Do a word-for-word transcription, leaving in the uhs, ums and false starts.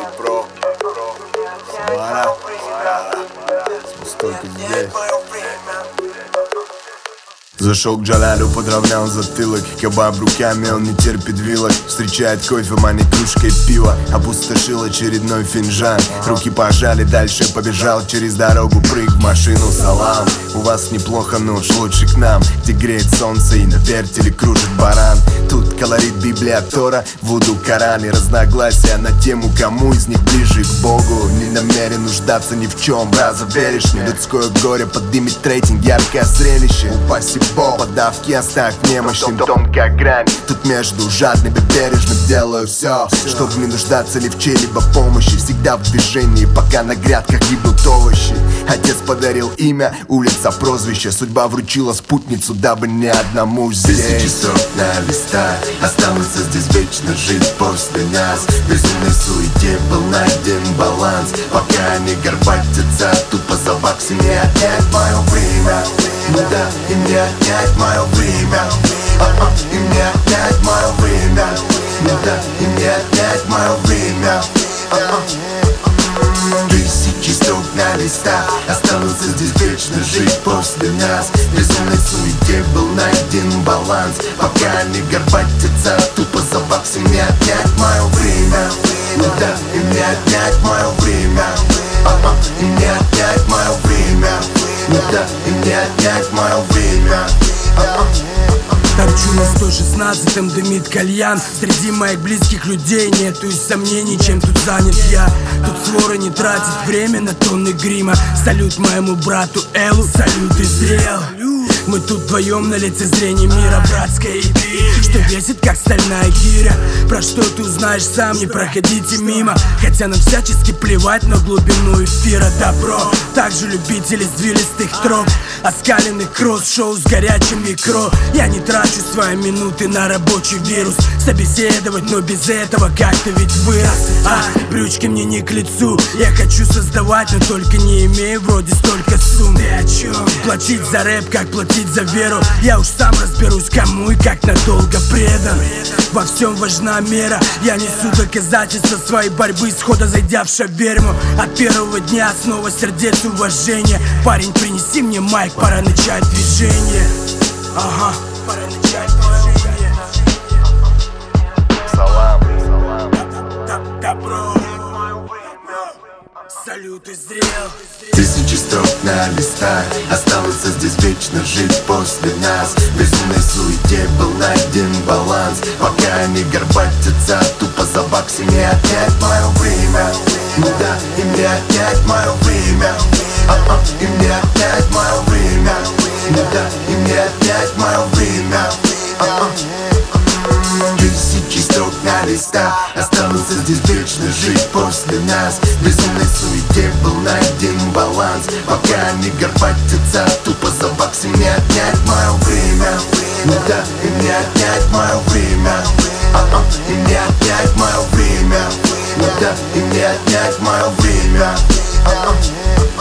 Про, Самара, столько здесь. Зашел к Джалалю, подровнял затылок. Кебаб руками, он не терпит вилок. Встречает кофе, манит кружкой пива. Опустошил очередной финжан. Руки пожали, дальше побежал через дорогу. Прыг в машину, салам. У вас неплохо, но уж лучше к нам, где греет солнце и на вертеле кружит баран. Тут колорит Библия, Тора, Вуду, Коран. И разногласия на тему, кому из них ближе к Богу. Не намерен нуждаться ни в чем, раза веришь мне. Людское горе поднимет рейтинг, яркое зрелище. Упаси Бог, подавки оставь немощным. Тонкая грань, тут между жадным и бережным. Делаю все, чтобы не нуждаться ли в чьей-либо помощи. Всегда в движении, пока на грядках гибнут овощи. Отец подарил имя, улица, прозвище. Судьба вручила спутницу, дабы ни одному здесь. Тысячи строк на листах, останутся здесь вечно жить после нас. В безумной суете был найден баланс, пока они горбатятся тупо за баксы. Не отнять мое время, да, и не отнять мое время, а-а, и не отнять мое время, да, и не отнять мое время, а-а. Тысячи строк на листах, останутся здесь вечно жить после нас. В безумной суете был найден баланс, пока они горбатятся тупо за баксы. Не отнять мое время, да, и не отнять мое время, а-а, и не отнять мое время, да, и не отнять мое время, а-а. Торчу на сто шестнадцатом, дымит кальян. Среди моих близких людей нету и сомнений, чем тут занят я. Тут свора не тратит время на тонны грима. Салют моему брату Элу, салют и зрел. Мы тут вдвоем на лицезрении мира, братская и ты, что весит как стальная гиря. Про что ты узнаешь сам, не проходите мимо. Хотя нам всячески плевать на глубину эфира. Добро, также любители звилистых троп, оскаленных кросс-шоу с горячим микро. Я не трачу свои минуты на рабочий вирус. Собеседовать, но без этого как-то ведь вырос. А, брючки мне не к лицу. Я хочу создавать, но только не имею вроде столько сумм. Ты о чем? Платить за рэп, как платить за веру. Я уж сам разберусь, кому и как надолго предан. Во всем важна мера. Я несу доказательства своей борьбы, схода зайдя в шаверму. От первого дня снова сердец уважения. Парень, принеси мне майк, пора начать движение. Ага, пора начать движение. Салам, салам. Добро, салют и зрел. Тысячи строк на листах, останутся здесь вечно жить после нас. В безумной суете был найден баланс, пока они горбатятся тупо за баксы. Не отнять мое время, да, и не отнять мое время, а-а, и не отнять мое время, да, и не отнять мое время, а-а. Тысячи строк на листах, останутся здесь вечно жить после нас. В безумной суете был найден баланс, пока они горбатятся тупо за баксы. Не отнять мое время, да, и не отнять мое время, а-а, и не отнять мое время, да, и не отнять мое время, а-а.